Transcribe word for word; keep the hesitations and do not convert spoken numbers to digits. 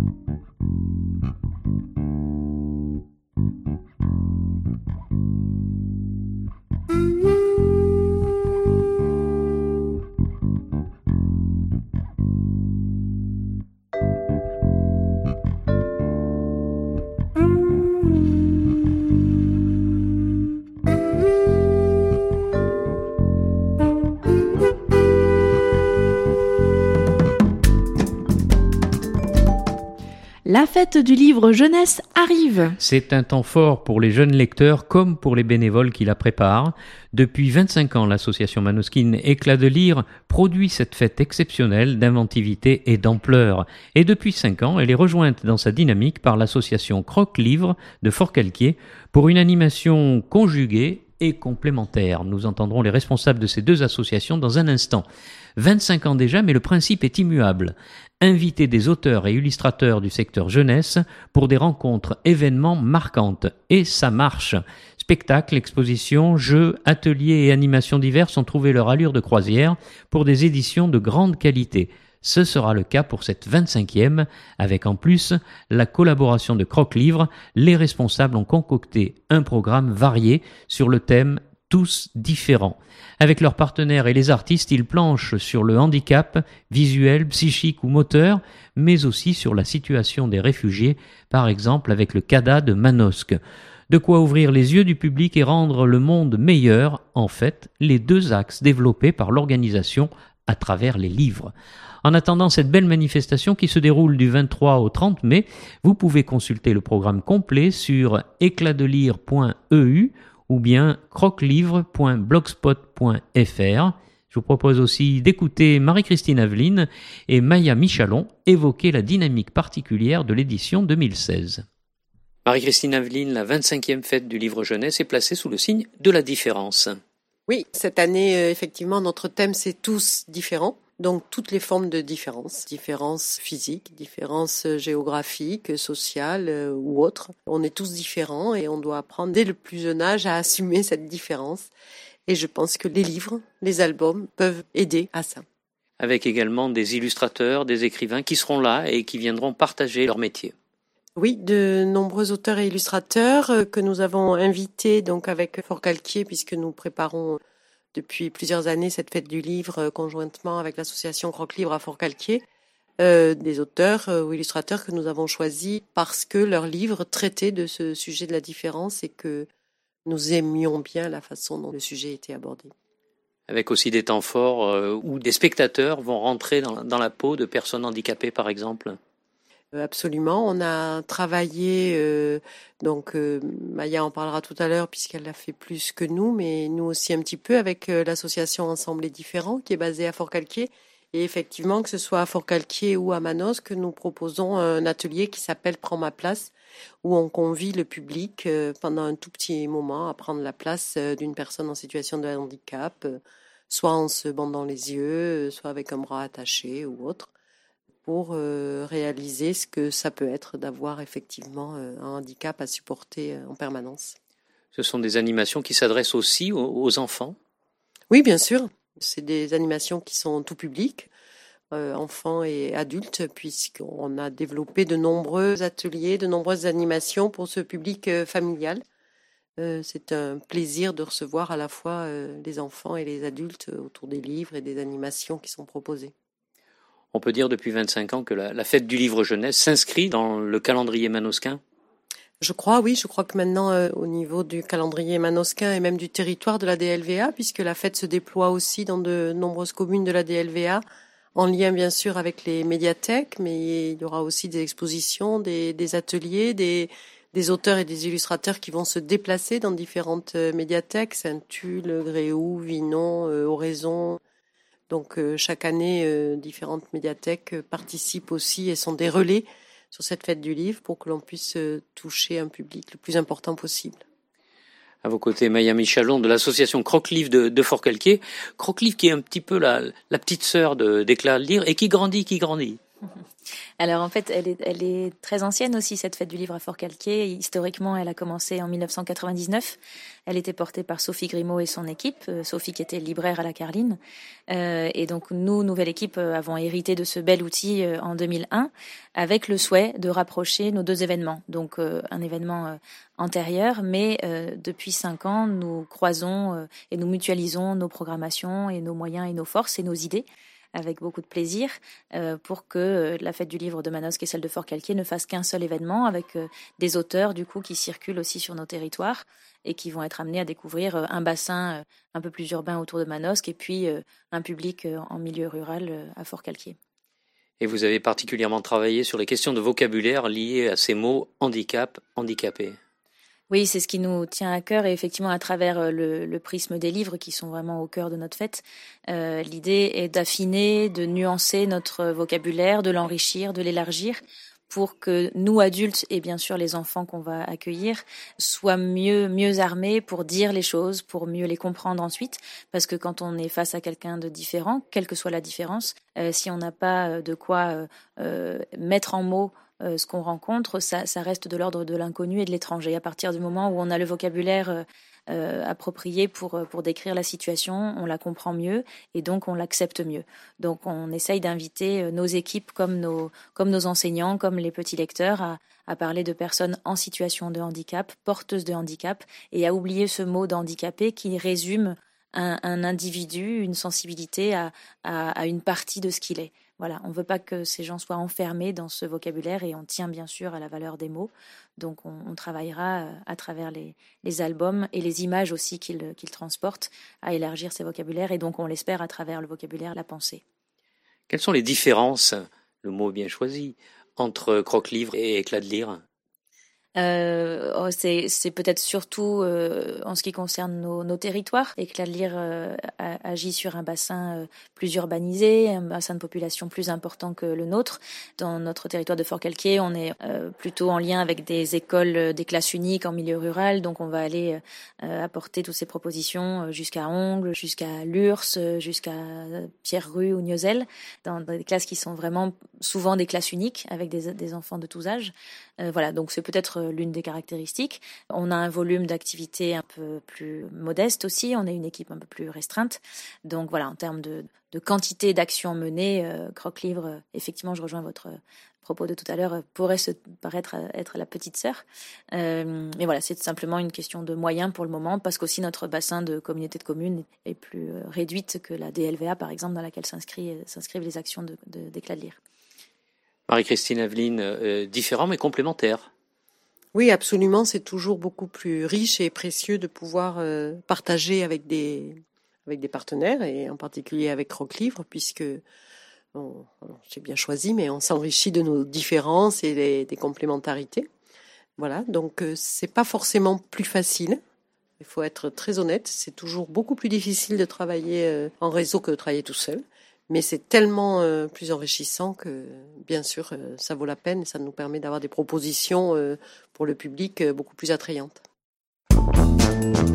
La fête du livre jeunesse arrive. C'est un temps fort pour les jeunes lecteurs comme pour les bénévoles qui la préparent. Depuis vingt-cinq ans, l'association Manoskin Éclat de lire produit cette fête exceptionnelle d'inventivité et d'ampleur. Et depuis cinq ans, elle est rejointe dans sa dynamique par l'association Croque-Livre de Forcalquier pour une animation conjuguée et complémentaire. Nous entendrons les responsables de ces deux associations dans un instant. vingt-cinq ans déjà, mais le principe est immuable. Inviter des auteurs et illustrateurs du secteur jeunesse pour des rencontres événements marquantes. Et ça marche. Spectacles, expositions, jeux, ateliers et animations diverses ont trouvé leur allure de croisière pour des éditions de grande qualité. Ce sera le cas pour cette vingt-cinquième, avec en plus la collaboration de Croque-Livre. Les responsables ont concocté un programme varié sur le thème tous différents. Avec leurs partenaires et les artistes, ils planchent sur le handicap visuel, psychique ou moteur, mais aussi sur la situation des réfugiés, par exemple avec le CADA de Manosque. De quoi ouvrir les yeux du public et rendre le monde meilleur, en fait, les deux axes développés par l'organisation à travers les livres. En attendant cette belle manifestation qui se déroule du vingt-trois au trente mai, vous pouvez consulter le programme complet sur éclat de lire point e u ou bien croquelivre point blogspot point f r. Je vous propose aussi d'écouter Marie-Christine Aveline et Maya Michalon évoquer la dynamique particulière de l'édition deux mille seize. Marie-Christine Aveline, la vingt-cinquième fête du livre jeunesse est placée sous le signe de la différence. Oui, cette année, euh, effectivement, notre thème, c'est tous différents. Donc, toutes les formes de différence. Différence physique, différence géographique, sociale euh, ou autre. On est tous différents et on doit apprendre dès le plus jeune âge à assumer cette différence. Et je pense que les livres, les albums peuvent aider à ça. Avec également des illustrateurs, des écrivains qui seront là et qui viendront partager leur métier. Oui, de nombreux auteurs et illustrateurs que nous avons invités donc avec Forcalquier, puisque nous préparons depuis plusieurs années cette fête du livre conjointement avec l'association Croque-Livre à Forcalquier. Euh, des auteurs ou illustrateurs que nous avons choisis parce que leurs livres traitaient de ce sujet de la différence et que nous aimions bien la façon dont le sujet était abordé. Avec aussi des temps forts euh, où des spectateurs vont rentrer dans, dans la peau de personnes handicapées, par exemple. Absolument, on a travaillé, euh, donc euh, Maya en parlera tout à l'heure puisqu'elle l'a fait plus que nous, mais nous aussi un petit peu avec euh, l'association Ensemble et Différents qui est basée à Forcalquier. Et effectivement, que ce soit à Forcalquier ou à Manosque, nous proposons un atelier qui s'appelle Prends ma place, où on convie le public euh, pendant un tout petit moment à prendre la place euh, d'une personne en situation de handicap, euh, soit en se bandant les yeux, soit avec un bras attaché ou autre, pour euh, réaliser ce que ça peut être d'avoir effectivement euh, un handicap à supporter euh, en permanence. Ce sont des animations qui s'adressent aussi aux, aux enfants ? Oui, bien sûr. C'est des animations qui sont tout public, euh, enfants et adultes, puisqu'on a développé de nombreux ateliers, de nombreuses animations pour ce public euh, familial. Euh, c'est un plaisir de recevoir à la fois euh, les enfants et les adultes autour des livres et des animations qui sont proposées. On peut dire depuis vingt-cinq ans que la, la fête du livre jeunesse s'inscrit dans le calendrier manosquin ? Je crois, oui. Je crois que maintenant, euh, au niveau du calendrier manosquin et même du territoire de la D L V A, puisque la fête se déploie aussi dans de nombreuses communes de la D L V A, en lien bien sûr avec les médiathèques, mais il y aura aussi des expositions, des, des ateliers, des, des auteurs et des illustrateurs qui vont se déplacer dans différentes médiathèques, Saint-Tulle, Gréoux, Vinon, euh, Oraison. Donc euh, chaque année, euh, différentes médiathèques euh, participent aussi et sont des relais sur cette fête du livre pour que l'on puisse euh, toucher un public le plus important possible. À vos côtés, Maya Michalon de l'association Croque-Livre de, de Forcalquier. Croque-Livre qui est un petit peu la, la petite sœur de, d'Éclat de lire et qui grandit, qui grandit. Alors en fait, elle est, elle est très ancienne aussi, cette fête du livre à Forcalquier. Historiquement, elle a commencé en dix-neuf cent quatre-vingt-dix-neuf. Elle était portée par Sophie Grimaud et son équipe, euh, Sophie qui était libraire à la Carline. Euh, et donc nous, nouvelle équipe, euh, avons hérité de ce bel outil euh, en deux mille un, avec le souhait de rapprocher nos deux événements. Donc euh, un événement euh, antérieur, mais euh, depuis cinq ans, nous croisons euh, et nous mutualisons nos programmations et nos moyens et nos forces et nos idées, avec beaucoup de plaisir, euh, pour que euh, la fête du livre de Manosque et celle de Forcalquier ne fassent qu'un seul événement, avec euh, des auteurs du coup qui circulent aussi sur nos territoires et qui vont être amenés à découvrir euh, un bassin euh, un peu plus urbain autour de Manosque et puis euh, un public euh, en milieu rural euh, à Forcalquier. Et vous avez particulièrement travaillé sur les questions de vocabulaire liées à ces mots handicap, handicapé. Oui, c'est ce qui nous tient à cœur et effectivement à travers le, le prisme des livres qui sont vraiment au cœur de notre fête, euh, l'idée est d'affiner, de nuancer notre vocabulaire, de l'enrichir, de l'élargir pour que nous adultes et bien sûr les enfants qu'on va accueillir soient mieux mieux armés pour dire les choses, pour mieux les comprendre ensuite, parce que quand on est face à quelqu'un de différent, quelle que soit la différence, euh, si on n'a pas de quoi euh, euh, mettre en mots Euh, ce qu'on rencontre, ça, ça reste de l'ordre de l'inconnu et de l'étranger. À partir du moment où on a le vocabulaire euh, euh, approprié pour, pour décrire la situation, on la comprend mieux et donc on l'accepte mieux. Donc on essaye d'inviter nos équipes comme nos, comme nos enseignants, comme les petits lecteurs à, à parler de personnes en situation de handicap, porteuses de handicap, et à oublier ce mot d'handicapé qui résume un, un individu, une sensibilité à, à, à une partie de ce qu'il est. Voilà, on ne veut pas que ces gens soient enfermés dans ce vocabulaire et on tient bien sûr à la valeur des mots. Donc on, on travaillera à travers les, les albums et les images aussi qu'ils qu'ils transportent à élargir ces vocabulaires et donc on l'espère à travers le vocabulaire, la pensée. Quelles sont les différences, le mot bien choisi, entre croque-livre et éclat de lire ? Euh, oh, c'est, c'est peut-être surtout euh, en ce qui concerne nos, nos territoires. Éclat de lire euh, agit sur un bassin euh, plus urbanisé, un bassin de population plus important que le nôtre. Dans notre territoire de Forcalquier, on est euh, plutôt en lien avec des écoles, des classes uniques en milieu rural, donc on va aller euh, apporter toutes ces propositions jusqu'à Ongles, jusqu'à Lurs, jusqu'à Pierre-Rue ou Nieuzel, dans, dans des classes qui sont vraiment souvent des classes uniques avec des, des enfants de tous âges. Euh, voilà, donc c'est peut-être l'une des caractéristiques. On a un volume d'activité un peu plus modeste aussi, on est une équipe un peu plus restreinte. Donc voilà, en termes de, de quantité d'actions menées, euh, Croque-Livre, euh, effectivement, je rejoins votre propos de tout à l'heure, euh, pourrait se paraître être la petite sœur. Euh, mais voilà, c'est simplement une question de moyens pour le moment, parce qu'aussi notre bassin de communauté de communes est plus euh, réduite que la D L V A, par exemple, dans laquelle s'inscrit, euh, s'inscrivent les actions de, de, d'Éclat de lire. Marie-Christine Aveline, euh, différent mais complémentaire. Oui, absolument. C'est toujours beaucoup plus riche et précieux de pouvoir euh, partager avec des avec des partenaires et en particulier avec Croque-Livre, puisque bon, c'est bien choisi, mais on s'enrichit de nos différences et des, des complémentarités. Voilà, donc euh, c'est pas forcément plus facile. Il faut être très honnête. C'est toujours beaucoup plus difficile de travailler euh, en réseau que de travailler tout seul. Mais c'est tellement euh, plus enrichissant que, bien sûr, euh, ça vaut la peine et ça nous permet d'avoir des propositions euh, pour le public euh, beaucoup plus attrayantes.